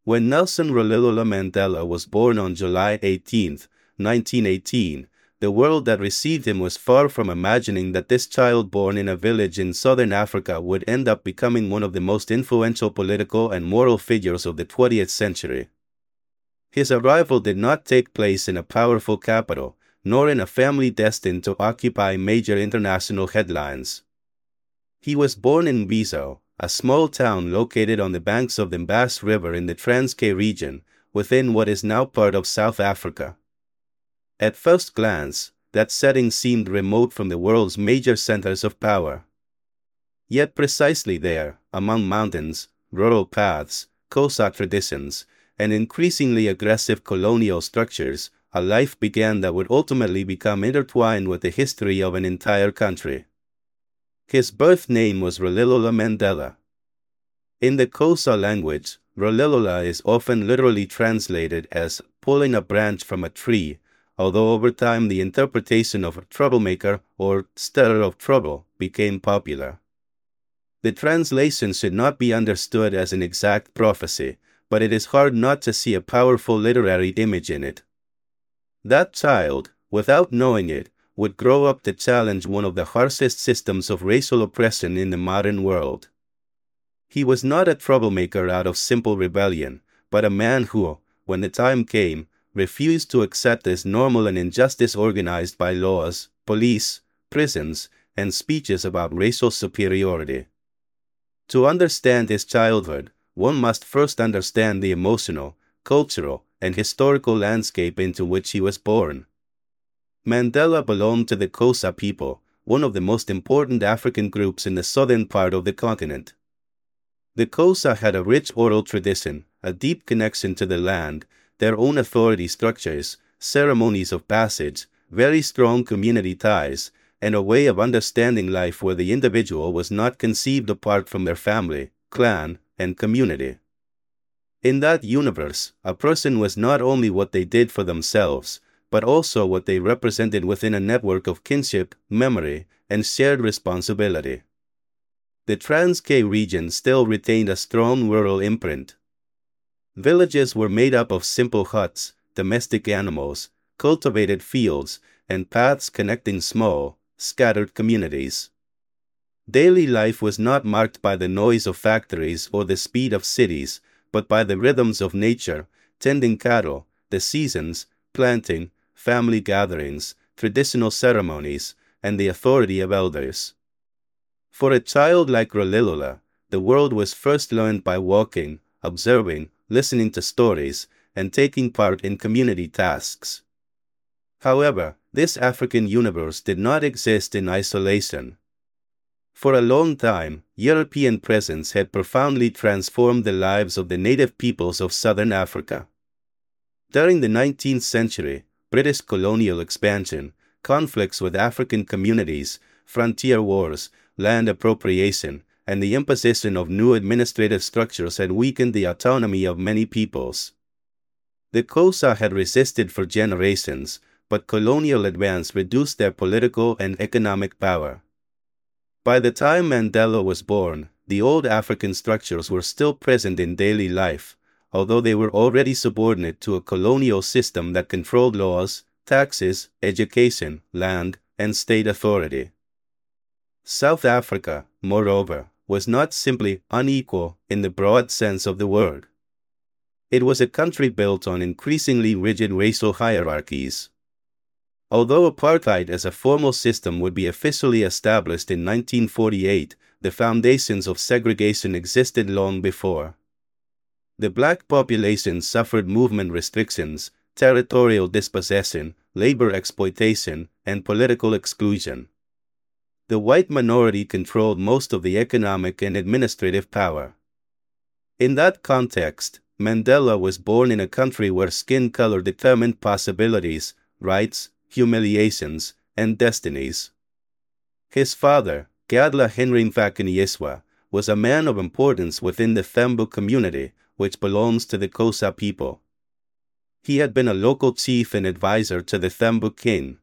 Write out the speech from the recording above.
When Nelson Rolihlahla Mandela was born on July 18, 1918, the world that received him was far from imagining that this child born in a village in southern Africa would end up becoming one of the most influential political and moral figures of the 20th century. His arrival did not take place in a powerful capital, nor in a family destined to occupy major international headlines. He was born in Mbizo, a small town located on the banks of the Mbass River in the Transkei region, within what is now part of South Africa. At first glance, that setting seemed remote from the world's major centers of power. Yet precisely there, among mountains, rural paths, Xhosa traditions, and increasingly aggressive colonial structures, a life began that would ultimately become intertwined with the history of an entire country. His birth name was Rolihlahla Mandela. In the Xhosa language, Rolihlahla is often literally translated as pulling a branch from a tree, although over time the interpretation of a troublemaker or stirrer of trouble became popular. The translation should not be understood as an exact prophecy, but it is hard not to see a powerful literary image in it. That child, without knowing it, would grow up to challenge one of the harshest systems of racial oppression in the modern world. He was not a troublemaker out of simple rebellion, but a man who, when the time came, refused to accept as normal an injustice organized by laws, police, prisons, and speeches about racial superiority. To understand his childhood, one must first understand the emotional, cultural, and historical landscape into which he was born. Mandela belonged to the Xhosa people, one of the most important African groups in the southern part of the continent. The Xhosa had a rich oral tradition, a deep connection to the land, their own authority structures, ceremonies of passage, very strong community ties, and a way of understanding life where the individual was not conceived apart from their family, clan, and community. In that universe, a person was not only what they did for themselves, but also what they represented within a network of kinship, memory, and shared responsibility. The Transkei region still retained a strong rural imprint. Villages were made up of simple huts, domestic animals, cultivated fields, and paths connecting small, scattered communities. Daily life was not marked by the noise of factories or the speed of cities, but by the rhythms of nature, tending cattle, the seasons, planting, family gatherings, traditional ceremonies, and the authority of elders. For a child like Rolihlahla, the world was first learned by walking, observing, listening to stories, and taking part in community tasks. However, this African universe did not exist in isolation. For a long time, European presence had profoundly transformed the lives of the native peoples of southern Africa. During the 19th century, British colonial expansion, conflicts with African communities, frontier wars, land appropriation, and the imposition of new administrative structures had weakened the autonomy of many peoples. The Xhosa had resisted for generations, but colonial advance reduced their political and economic power. By the time Mandela was born, the old African structures were still present in daily life, although they were already subordinate to a colonial system that controlled laws, taxes, education, land, and state authority. South Africa, moreover, was not simply unequal in the broad sense of the word. It was a country built on increasingly rigid racial hierarchies. Although apartheid as a formal system would be officially established in 1948, the foundations of segregation existed long before. The black population suffered movement restrictions, territorial dispossession, labor exploitation, and political exclusion. The white minority controlled most of the economic and administrative power. In that context, Mandela was born in a country where skin color determined possibilities, rights, humiliations, and destinies. His father, Gadla Henry Mfakanyiswa, was a man of importance within the Thembu community, which belongs to the Xhosa people. He had been a local chief and advisor to the Thembu king,